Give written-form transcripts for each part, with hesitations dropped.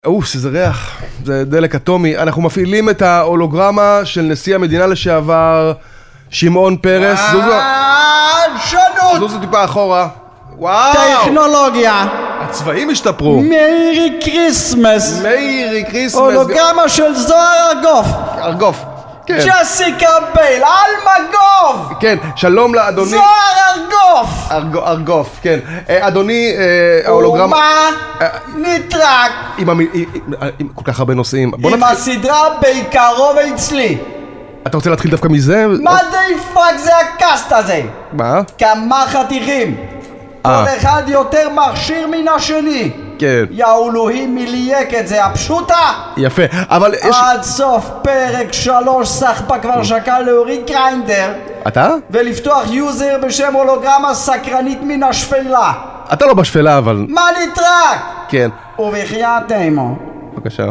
שזה ריח, זה דלק אטומי. אנחנו מפעילים את ההולוגרמה של נשיא המדינה לשעבר, שמעון פרס. זוזו טיפה אחורה. וואו! טכנולוגיה. הצבעים השתפרו. מיירי קריסמס. מיירי קריסמס. הולוגרמה של זוהר ארגוף. ארגוף. כן. ג'סיקה בייל, אלמגוף. כן, שלום לאדוני. זוהר ארגוף. ארגוף, כן. אדוני, ההולוגרמה... ומה נטרק. עם כל כך הרבה נושאים. עם הסדרה בעיקרו ואצלי. אתה רוצה להתחיל דווקא מזה? מה די פאק זה הקאסט הזה? מה? כמה חתיכים. כל אחד יותר מכשיר מן השני. כן. יא אלוהים מלייק את זה, הפשוטה? יפה, אבל יש... עד סוף פרק 3 סחפה כבר שקל להוריד גריינדר. אתה? ולפתוח יוזר בשם הולוגרמה סקרנית מן השפלה. אתה לא בשפלה, אבל... מה נטרק? כן. ובחייאת אימו. בבקשה.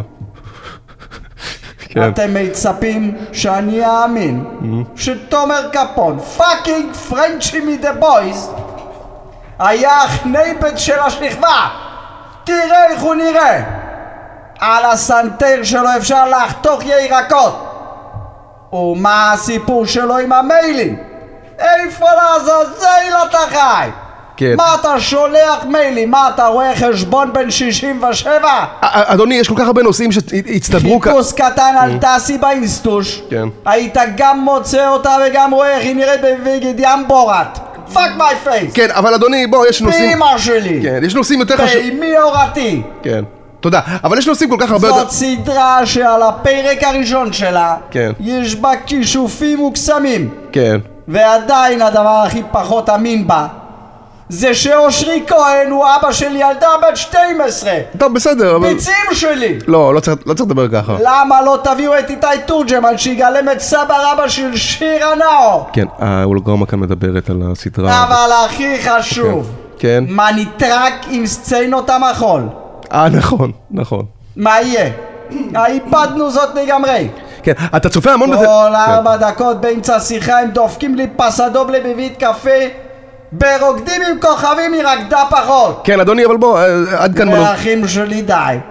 אתם מצפים שאני אאמין שתומר קפון, פאקינג פרנצ'י מדה בויז, היה החנייבט של השכבה. תראה איך הוא נראה. על הסנטר שלו אפשר לחתוך ירקות. ומה הסיפור שלו עם המיילים? איפה לעזאזל אתה חי? כן. מה אתה שולח מיילים? מה אתה רואה חשבון בין 67? אדוני, יש כל כך הרבה נושאים שהצטברו חיפוש קטן על טסי באינסטוש. כן. היית גם מוצא אותה וגם רואה איך היא נראית בוויגד ים בורת. פאק מי פייס. כן, אבל אדוני, בוא, יש נושאים... באמא שלי. כן, יש נושאים יותר חשוב... באמי הורתי. כן, תודה. אבל יש נושאים כל כך הרבה... זאת סדרה שעל הפרק הראשון שלה כן. יש בה כישופים וקסמים. כן. ועדיין הדבר הכי פחות אמין בה זה שאושרי כהן הוא אבא של ילדה בת 12. טוב, בסדר, אבל... ביצים שלי. לא צריך לדבר ככה. למה לא תביאו את איתי תורג'מן שיגלם את סבא רבא של שירה נאו? כן, ההולוגרמה כאן מדברת על הסדרה. אבל הכי חשוב, כן. מה נטרק עם סצנות המחול? נכון. מה יהיה? איבדנו זאת לגמרי. כן, אתה צופה המון בזה... כל 4 דקות באמצע שיחה הם דופקים לי פסדובלה בבית קפה, ברוקדים עם כוכבים היא רקדה פחות. כן, אדוני, אבל בוא, עד כאן... והאחים שלי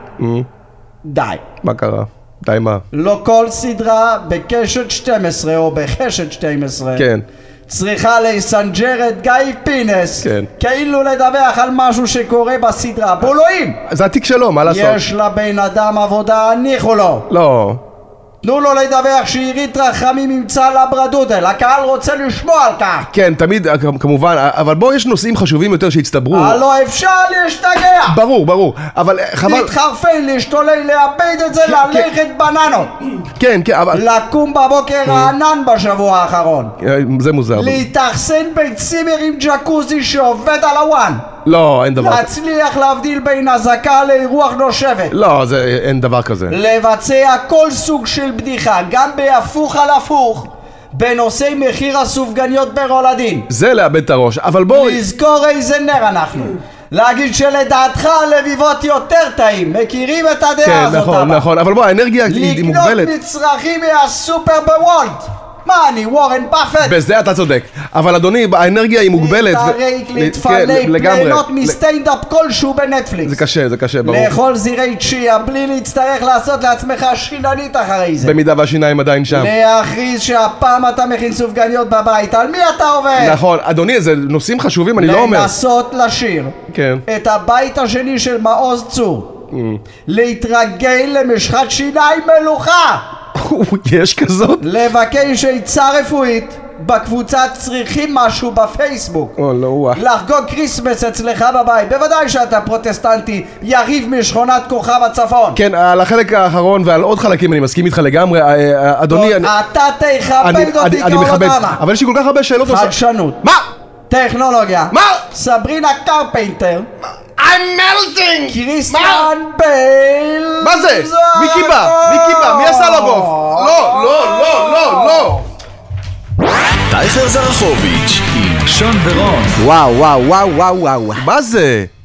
די. מה קרה? די מה? לא כל סדרה בקשת 12 או בחשת 12 כן. צריכה לסנג'ר את גיא פינס, כן. כאילו לדווח על משהו שקורה בסדרה. בולואים! זה התיק שלו, מה לעשות? יש לבן אדם עבודה, הניחו לו. לא. תנו לו לדווח שעירית רחמים ימצא לברדודל, הקהל רוצה לשמוע על כך. כן, תמיד, כמובן, אבל בוא, יש נושאים חשובים יותר שהצטברו. הלא אפשר להשתגע. ברור, אבל חבל... להתחרפן, להשתולל, לאבד את זה, ללכת בננות. כן, אבל... לקום בבוקר רענן בשבוע האחרון. זה מוזר. להתאכסן בצימר עם ג'קוזי שעובד על הוואן. לא, אין דבר. להצליח להבדיל בין הזקה לאירוח נושבת. לא, אין דבר כזה. לבצע כל סוג של בדיחה, גם בהפוך על הפוך, בנושאי מחיר הסופגניות ברולדין. זה לאבד את הראש, אבל בוא... לזכור איזה נר אנחנו. להגיד שלדעתך הלביבות יותר טעים. מכירים את הדעה הזאת? כן, נכון, אבל בוא, האנרגיה היא מוגבלת. לקנות מצרכים מהסופר בוולט. מה אני, וורן באפט? בזה אתה צודק. אבל אדוני, האנרגיה היא מוגבלת. להתערק, להתפלק, ליהנות מסטיינדאפ כלשהו בנטפליקס. זה קשה, ברור. לאכול זירי צ'יה בלי להצטרך לעשות לעצמך שיננית אחרי זה. במידה והשיניים עדיין שם. להכריז שהפעם אתה מכין סופגניות בבית. על מי אתה עובד? נכון, אדוני, זה נושאים חשובים, אני לא אומר. לנסות לשיר את הבית השני של מעוז צור. להתרגל למשחת שיניים מלוכה. יש כזאת? לבקש עצה רפואית בקבוצת צריכים משהו בפייסבוק. לחגוג קריסמס אצלך בבית. בוודאי שאתה פרוטסטנטי, יריב משכונת כוכב הצפון. כן, על החלק האחרון ועל עוד חלקים אני מסכים איתך לגמרי. אדוני, אתה תכבד אותי כהולוגרמה. אבל יש לי כל כך הרבה שאלות. חדשנות. מה? טכנולוגיה. מה? סברינה קרפנטר. I'm melting! קריסטיאן בייל. מה זה? מי קיבה? מי עשה לו גוף? לא! טייכר זרחוביץ' עם שון ורון. וואו. מה זה?